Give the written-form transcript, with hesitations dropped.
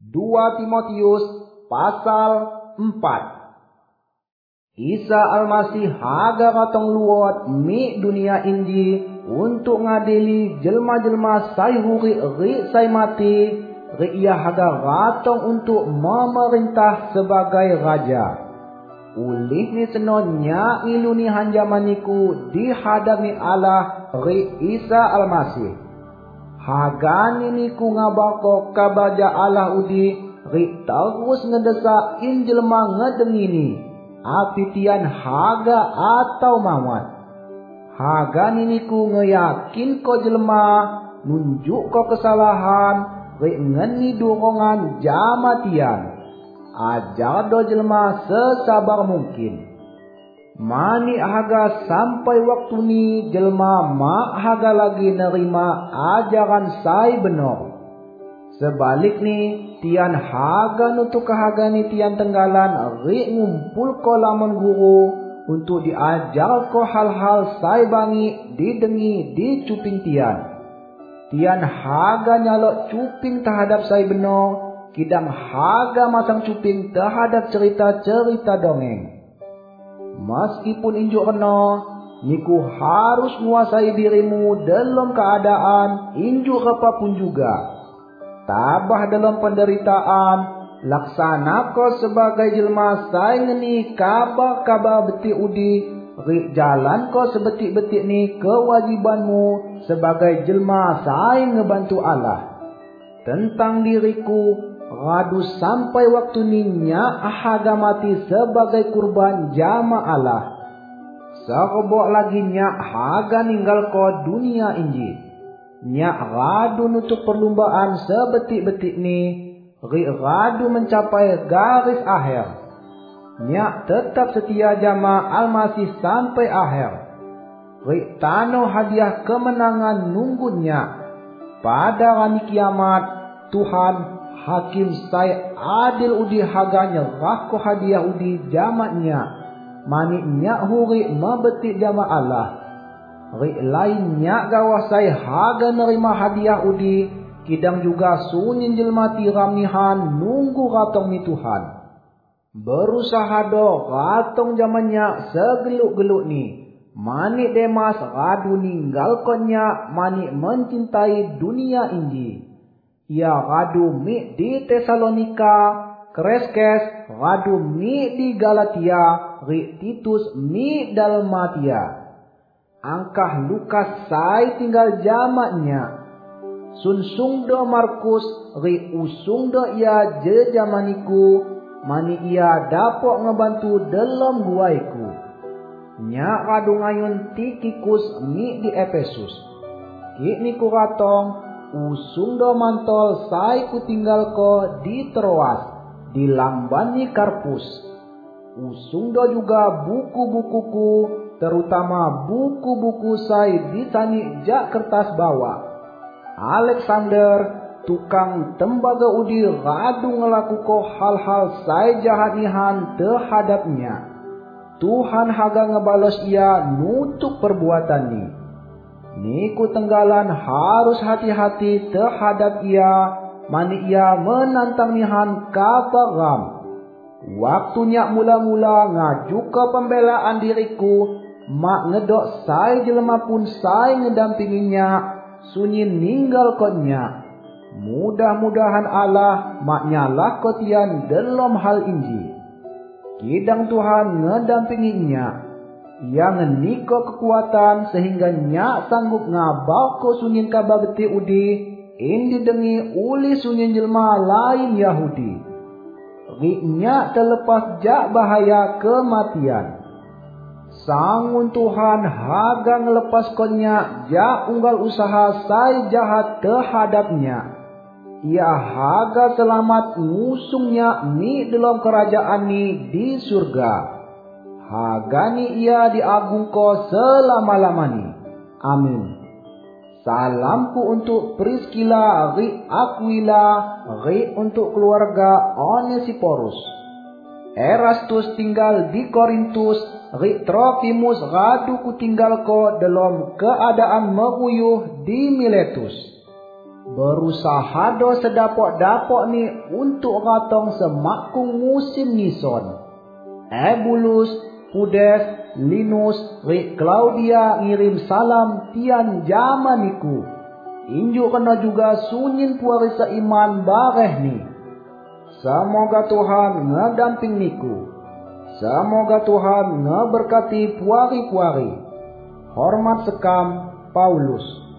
2 Timotius pasal 4. Isa Almasih haga ratong luot mi dunia inji untuk ngadili jelma-jelma sai huri ri sai mati, ri ia haga ratong untuk memerintah sebagai raja. Ulih ni senonya iluni hanjamaniku dihadapi Allah ri Isa Almasih. Hagani niku ngabako kabaja Allah udi ri terus ngedesak injelma ngedengini api tian haga atau mawat. Hagani niku ngeyakin ko jelma nunjuk ko kesalahan ri ngeni durongan jamatian. Ajar do jelma sesabar mungkin. Mani haga sampai waktu ni jelma mak haga lagi nerima ajaran sai benar. Sebalik ni tian haga nutuk haga ni tian tenggalan ri ngumpul ko lamun guru untuk diajar ko hal-hal sai bangi didengi di cuping tian. Tian haga nyalok cuping terhadap sai benar, kidang haga masang cuping terhadap cerita-cerita dongeng. Meskipun injuk kena, niku harus menguasai dirimu dalam keadaan injuk apapun juga. Tabah dalam penderitaan, laksana ko sebagai jelma sai ngeni kabar-kabar betik udi, rik jalan ko sebetik-betik ni kewajibanmu sebagai jelma sai ngebantu Allah. Tentang diriku, radu sampai waktu ni nyak haga mati sebagai kurban jama Allah. Serbok lagi nyak haga ninggal ko dunia inji. Nyak radu nutup perlumbaan sebetik-betik ni, ri radu mencapai garis akhir. Nyak tetap setia jama Almasih sampai akhir. Ri tano hadiah kemenangan nunggu nyak. Pada hari kiamat, Tuhan hakim sai adil udi haganya rako hadiah udi jamaknya. Mani nyak huri membetik jama Allah. Ri lainnya gawah sai haga nerima hadiah udi, kidang juga sunyin jelma tiramihan nunggu ratong ni Tuhan. Berusaha do ratong jamannya segeluk-geluk ni. Mani Demas radu ninggal konya mani mencintai dunia inji. Ia radu mi di Tesalonika, Kreskes radu mi di Galatia, ri Titus mi Dalmatia. Angkah Lukas sai tinggal jamaknya. Sunsung do Markus ri usung do ia je jamaniku, mani ia dapok ngebantu dalam guaiku. Nya radu ngayun Tikikus mi di Efesus. Ki niku ratong usung do mantol sai ku tinggal ko di Troas, di lambani Karpus. Usung do juga buku-bukuku, terutama buku-buku sai ditani jak kertas bawa. Alexander, tukang tembaga udi radu ngelaku ko hal-hal sai jahanihan terhadapnya. Tuhan haga ngebalos ia nutuk perbuatan ni. Niku tenggalan harus hati-hati terhadap ia, mani ia menantang nihan kaparam. Waktunya mula-mula ngaju ke pembelaan diriku, mak ngedok sai jelema pun sai ngedampinginya, sunyin ninggal konya. Mudah-mudahan Allah mak nyalah kotian dalam hal inji. Kidang Tuhan ngedampinginya. Ia ngeniko kekuatan sehingga nyak sanggup ngabau ko sunyin kabar betik udi indi dengi uli sunyin jelma lain Yahudi. Riknya terlepas jak bahaya kematian. Sangun Tuhan haga ngelepas konya jak unggal usaha sai jahat terhadapnya. Ia haga selamat ngusungnya ni dalam kerajaan ni di surga. Hagani ia diagung ko selama-lamani. Amin. Salamku untuk Priscilla ri Aquila, ri untuk keluarga Onesiporus. Erastus tinggal di Korintus, ri Trofimus radu ku tinggal ko dalam keadaan meruyuh di Miletus. Berusaha do sedapok-dapok ni untuk ratong semakung musim ngison. Ebulus, Pudes, Linus, Rik Claudia ngirim salam tian zaman niku. Injuk kena juga sunyin puari seiman bareh ni. Semoga Tuhan ngedamping niku. Semoga Tuhan ngeberkati puari-puari. Hormat sekam, Paulus.